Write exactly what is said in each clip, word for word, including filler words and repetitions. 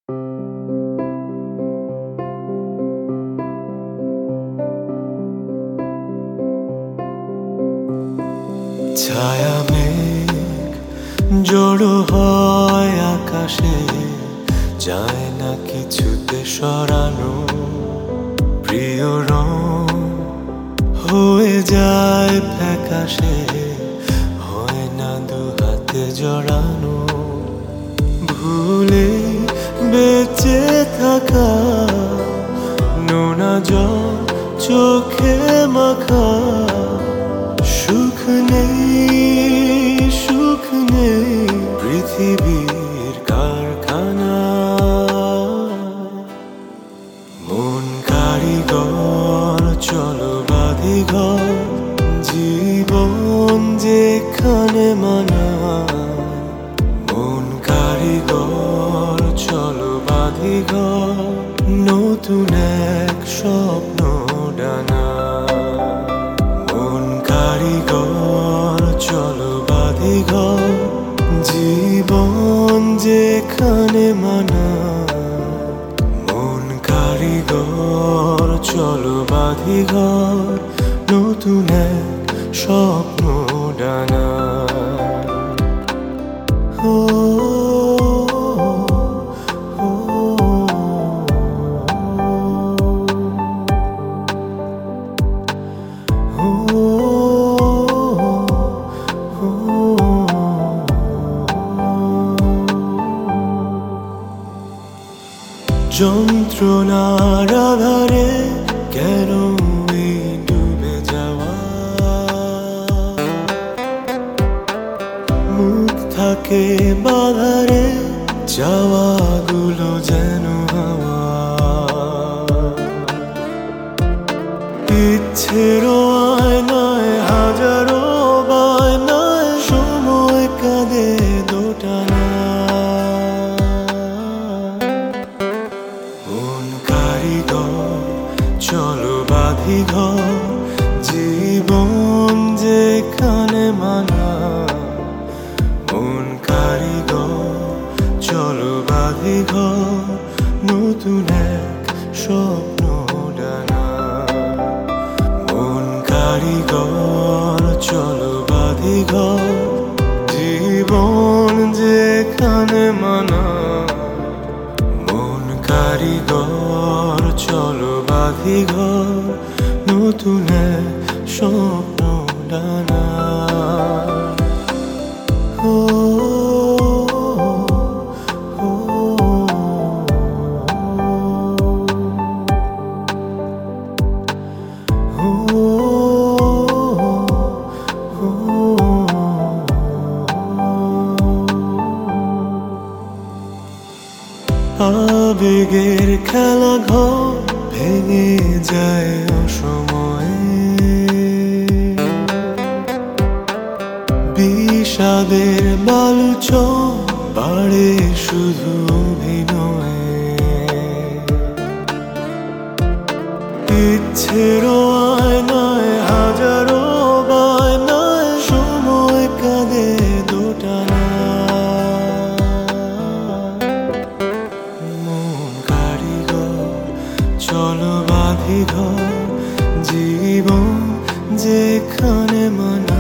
ছায়া মেঘ জড়ো হয় আকাশে, যায় না কিছুতে সরানো। প্রিয় রং হয়ে যায় ফ্যাকাশে, হয় না দু হাতে জড়ানো। ভুলে বেঁচে থাকা নোনা জল চোখে মাখা, সুখ নেই সুখ নেই পৃথিবীর কারখানা। মন কারিগর চলো বাঁধি ঘর, জীবন যেখানে মানা। মন কারিগর চলো বাঁধি ঘর, নতুন এক স্বপ্ন ডানা। মন কারিগর চলো বাঁধি ঘর, জীবন যেখানে মানা। মন কারিগর চলো বাঁধি ঘর, নতুন এক স্বপ্ন ডানা। ও যন্ত্রণার আধারে কেন এই ডুবে যাওয়া? মুখ থাকে বাধারে, চাওয়াগুলো যেন হাওয়া। ইচ্ছের আয়নায় হাজারো বায়নায়, সময় কাঁদে দোটানা। মন কারিগর চলো বাঁধি ঘর, জীবন যেখানে মানা। মন কারিগর চলো বাঁধি ঘর, নতুন এক স্বপ্ন ডানা। মন কারিগর চলো বাঁধি ঘর, জীবন যেখানে মানা। মন কারিগর চলো বাঁধি ঘর, নতুন এক স্বপ্ন ডানা। ও আবেগের খেলা ঘর ভেঙে যায় অসময়ে, বিষাদের বালুচ বাড়ে শুধু অভিনয়ে। ইচ্ছের আয়নায় হাজারো বায়নায়, সময় কাঁদে দোটানা। চলো বাঁধি ঘর, জীবন যেখানে মানা।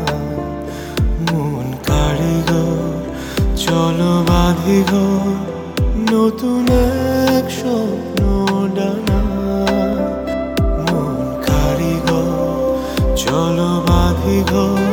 মন কারিগর চলো বাঁধি ঘর, নতুন এক স্বপ্ন ডানা। মন কারিগর চলো বাঁধি ঘর,